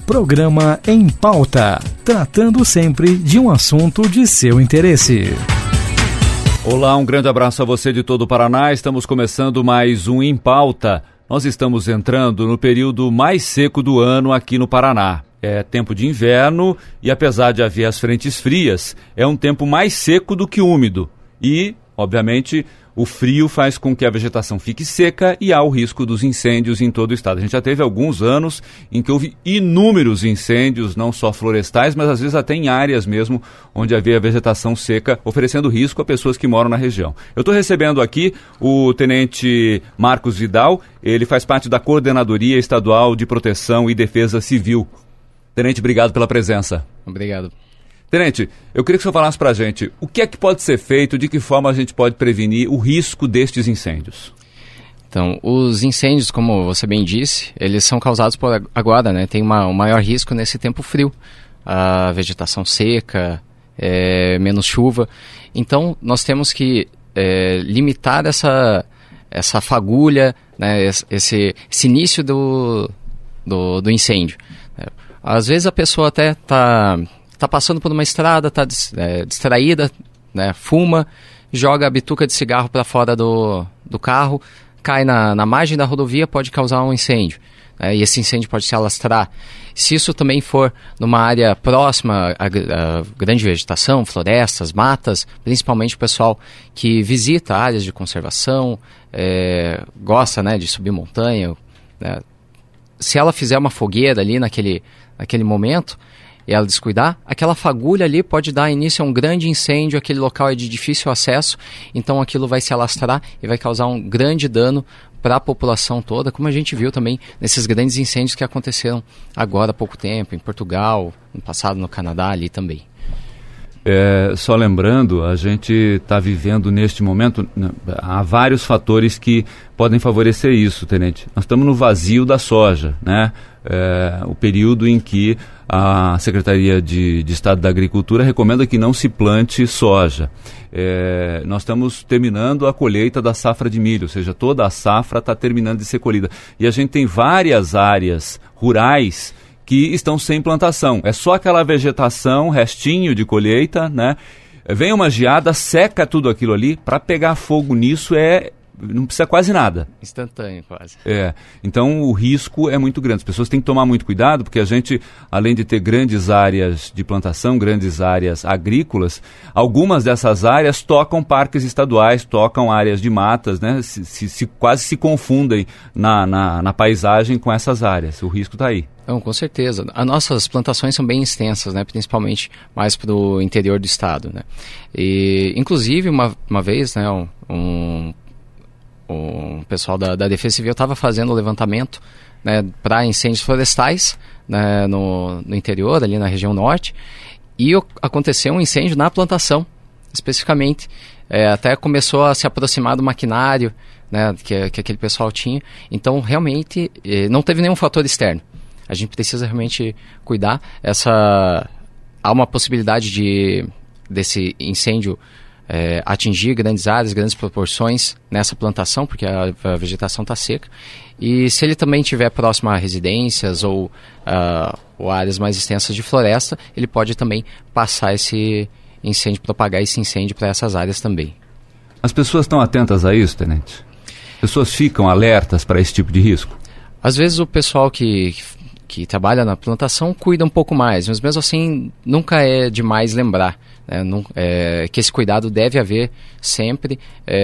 Programa Em Pauta, tratando sempre de um assunto de seu interesse. Olá, um grande abraço a você de todo o Paraná. Estamos começando mais um Em Pauta. Nós estamos entrando no período mais seco do ano aqui no Paraná. É tempo de inverno e, apesar de haver as frentes frias, é um tempo mais seco do que úmido. E, obviamente, o frio faz com que a vegetação fique seca e há o risco dos incêndios em todo o estado. A gente já teve alguns anos em que houve inúmeros incêndios, não só florestais, mas às vezes até em áreas mesmo onde havia vegetação seca, oferecendo risco a pessoas que moram na região. Eu estou recebendo aqui o tenente Marcos Vidal, ele faz parte da Coordenadoria Estadual de Proteção e Defesa Civil. Tenente, obrigado pela presença. Obrigado. Tenente, eu queria que o senhor falasse para a gente o que é que pode ser feito, de que forma a gente pode prevenir o risco destes incêndios. Então, os incêndios, como você bem disse, eles são causados por agora, né? Tem um maior risco nesse tempo frio. A vegetação seca, menos chuva. Então, nós temos que limitar essa fagulha, né? Esse início do incêndio. Às vezes a pessoa até está passando por uma estrada, está distraída, né, fuma, joga a bituca de cigarro para fora do carro, cai na margem da rodovia, pode causar um incêndio. E esse incêndio pode se alastrar. Se isso também for numa área próxima a grande vegetação, florestas, matas, principalmente o pessoal que visita áreas de conservação, gosta, né, de subir montanha, né, se ela fizer uma fogueira ali naquele momento, e ela descuidar, aquela fagulha ali pode dar início a um grande incêndio, aquele local é de difícil acesso, então aquilo vai se alastrar e vai causar um grande dano para a população toda, como a gente viu também nesses grandes incêndios que aconteceram agora há pouco tempo, em Portugal, no passado no Canadá ali também. Só lembrando, a gente está vivendo neste momento, há vários fatores que podem favorecer isso, tenente. Nós estamos no vazio da soja, né? O período em que a Secretaria de Estado da Agricultura recomenda que não se plante soja. Nós estamos terminando a colheita da safra de milho, ou seja, toda a safra está terminando de ser colhida. E a gente tem várias áreas rurais que estão sem plantação. É só aquela vegetação, restinho de colheita, né? Vem uma geada, seca tudo aquilo ali, para pegar fogo nisso não precisa quase nada. Instantâneo, quase. Então o risco é muito grande. As pessoas têm que tomar muito cuidado, porque a gente, além de ter grandes áreas de plantação, grandes áreas agrícolas, algumas dessas áreas tocam parques estaduais, tocam áreas de matas, né? Quase se confundem na paisagem com essas áreas. O risco está aí. Não, com certeza. As nossas plantações são bem extensas, né? Principalmente mais para o interior do estado, né? E, inclusive, uma vez, né, um pessoal da Defesa Civil estava fazendo o levantamento, né, para incêndios florestais, né, no interior, ali na região norte, e aconteceu um incêndio na plantação, especificamente. Até começou a se aproximar do maquinário, né, que aquele pessoal tinha. Então, realmente, não teve nenhum fator externo. A gente precisa realmente cuidar. Há uma possibilidade desse incêndio atingir grandes áreas, grandes proporções nessa plantação, porque a vegetação está seca. E se ele também estiver próximo a residências ou áreas mais extensas de floresta, ele pode também passar esse incêndio, propagar esse incêndio para essas áreas também. As pessoas estão atentas a isso, tenente? As pessoas ficam alertas para esse tipo de risco? Às vezes o pessoal que trabalha na plantação cuida um pouco mais, mas mesmo assim nunca é demais lembrar, né, que esse cuidado deve haver sempre,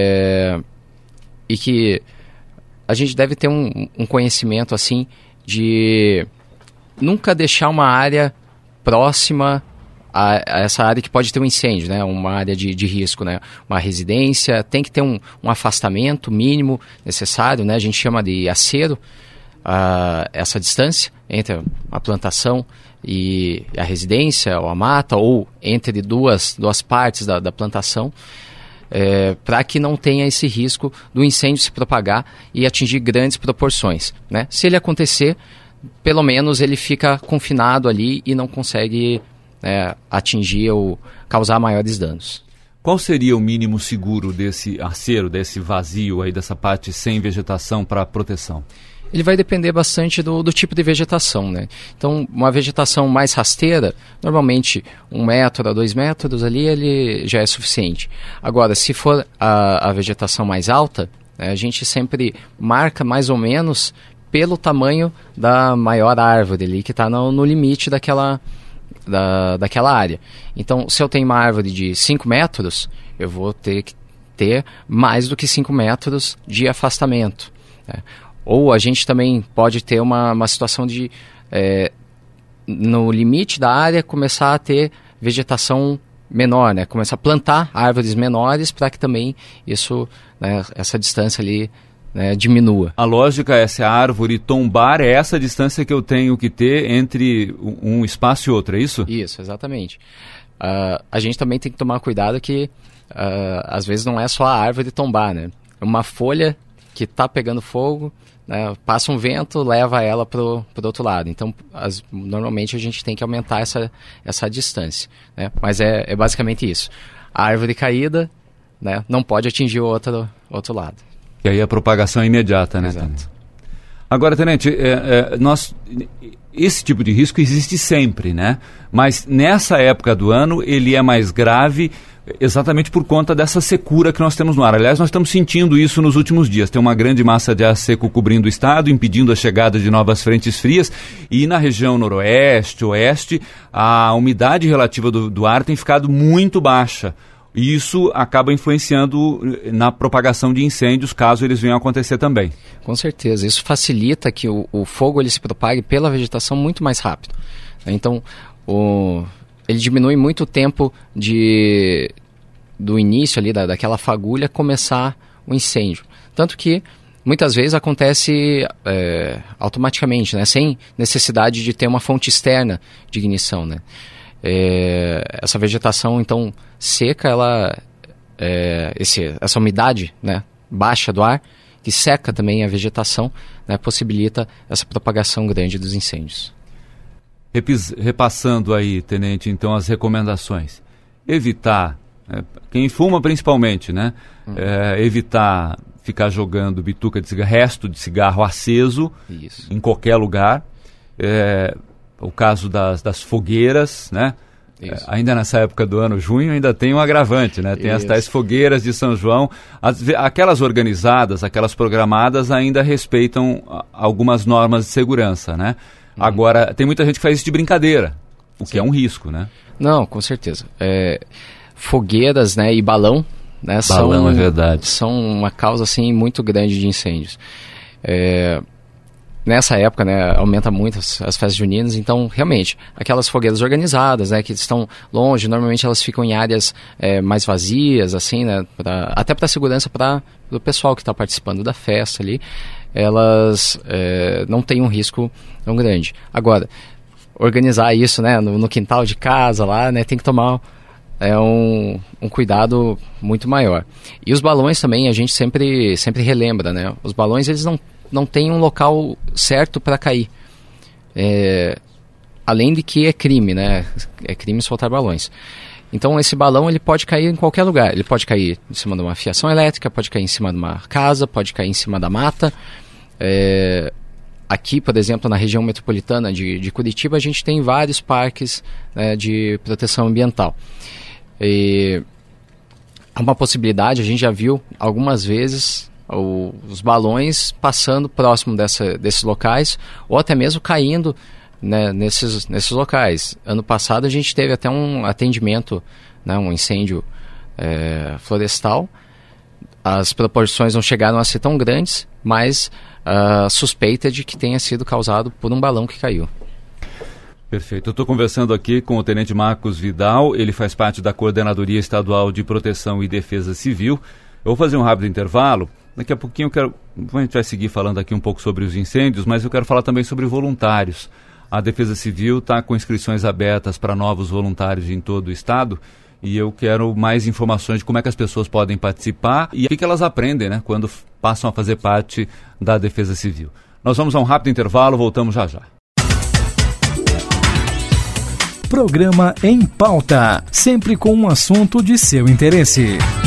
e que a gente deve ter um conhecimento assim de nunca deixar uma área próxima a essa área que pode ter um incêndio, né, uma área de risco, né, uma residência, tem que ter um afastamento mínimo necessário, né, a gente chama de acero, essa distância entre a plantação e a residência ou a mata, ou entre duas partes da plantação, para que não tenha esse risco do incêndio se propagar e atingir grandes proporções, né? Se ele acontecer, pelo menos ele fica confinado ali e não consegue atingir ou causar maiores danos. Qual seria o mínimo seguro desse acero, desse vazio aí, dessa parte sem vegetação para proteção? ele vai depender bastante do tipo de vegetação, né? Então, uma vegetação mais rasteira, normalmente 1 metro a 2 metros ali, ele já é suficiente. Agora, se for a vegetação mais alta, né, a gente sempre marca mais ou menos pelo tamanho da maior árvore ali, que está no limite daquela área. Então, se eu tenho uma árvore de 5 metros, eu vou ter que ter mais do que 5 metros de afastamento, né? Ou a gente também pode ter uma situação de, no limite da área, começar a ter vegetação menor, né? Começar a plantar árvores menores para que também isso, né, essa distância ali, né, diminua. A lógica é, se a árvore tombar, é essa distância que eu tenho que ter entre um espaço e outro, é isso? Isso, exatamente. A gente também tem que tomar cuidado que, às vezes, não é só a árvore tombar, né? Uma folha que está pegando fogo, né, passa um vento, leva ela para o outro lado. Então, normalmente a gente tem que aumentar essa distância, né? Mas é basicamente isso. A árvore caída, né, não pode atingir o outro lado. E aí a propagação é imediata, né? Exato. Agora, tenente, esse tipo de risco existe sempre, né? Mas nessa época do ano ele é mais grave exatamente por conta dessa secura que nós temos no ar. Aliás, nós estamos sentindo isso nos últimos dias. Tem uma grande massa de ar seco cobrindo o estado, impedindo a chegada de novas frentes frias, e na região noroeste, oeste, a umidade relativa do ar tem ficado muito baixa. E isso acaba influenciando na propagação de incêndios, caso eles venham a acontecer também. Com certeza. Isso facilita que o fogo ele se propague pela vegetação muito mais rápido. Então, ele diminui muito o tempo do início ali, daquela fagulha, começar o incêndio. Tanto que muitas vezes acontece automaticamente, né? Sem necessidade de ter uma fonte externa de ignição, né? Essa vegetação, então, seca, essa umidade, né, baixa do ar, que seca também a vegetação, né, possibilita essa propagação grande dos incêndios. Repassando aí, tenente, então, as recomendações. Evitar, quem fuma principalmente, né? Evitar ficar jogando bituca de cigarro, resto de cigarro aceso. Isso. Em qualquer lugar. O caso das fogueiras, né? Ainda nessa época do ano, junho, ainda tem um agravante, né? Tem as tais fogueiras de São João. Aquelas organizadas, aquelas programadas ainda respeitam algumas normas de segurança, né? Agora, tem muita gente que faz isso de brincadeira, o que é um risco, né? Não, com certeza. Fogueiras, né, e balão, né, balão, é verdade, são uma causa assim, muito grande de incêndios. Nessa época, né, aumenta muito as festas juninas, então, realmente, aquelas fogueiras organizadas, né, que estão longe, normalmente elas ficam em áreas mais vazias, assim, né, até para a segurança do pessoal que está participando da festa ali, elas não têm um risco tão grande. Agora, organizar isso, né, no quintal de casa lá, né, tem que tomar um cuidado muito maior. E os balões também, a gente sempre relembra, né, os balões, eles não tem um local certo para cair. Além de que é crime, né? É crime soltar balões. Então esse balão ele pode cair em qualquer lugar. Ele pode cair em cima de uma fiação elétrica, pode cair em cima de uma casa, pode cair em cima da mata. Aqui, por exemplo, na região metropolitana de Curitiba, a gente tem vários parques, né, de proteção ambiental. E há uma possibilidade, a gente já viu algumas vezes os balões passando próximo desses locais, ou até mesmo caindo, né, nesses locais. Ano passado a gente teve até um atendimento, né, um incêndio florestal. As proporções não chegaram a ser tão grandes, mas a suspeita é de que tenha sido causado por um balão que caiu. Perfeito. Eu estou conversando aqui com o Tenente Marcos Vidal, ele faz parte da Coordenadoria Estadual de Proteção e Defesa Civil. Eu vou fazer um rápido intervalo. Daqui a pouquinho a gente vai seguir falando aqui um pouco sobre os incêndios, mas eu quero falar também sobre voluntários. A Defesa Civil está com inscrições abertas para novos voluntários em todo o estado e eu quero mais informações de como é que as pessoas podem participar e o que elas aprendem, né, quando passam a fazer parte da Defesa Civil. Nós vamos a um rápido intervalo, voltamos já já. Programa Em Pauta, sempre com um assunto de seu interesse.